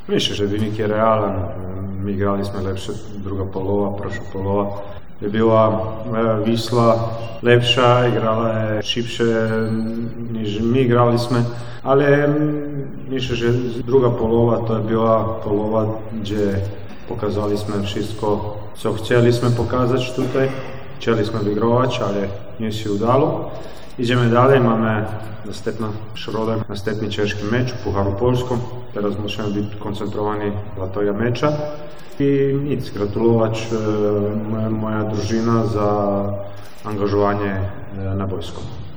Myślę, że wynik je realan. My grali sme lepsze, druga polova, prva polova je bila Wisla lepša, igrala je šipše niž mi igrali sme, ale myślę, že druga polova to je bila polova gdzie pokazali sme všetko, co chcieli sme pokazać tutaj. Chcieli sme vygrať, ale nie się udało. Idziemy dalej, mamy następną środę, następny ciężki mecz w Pucharu Polskom. Teraz musimy być koncentrowani na tego mecza. I nic, gratulować moja drużyna za angażowanie na boisku.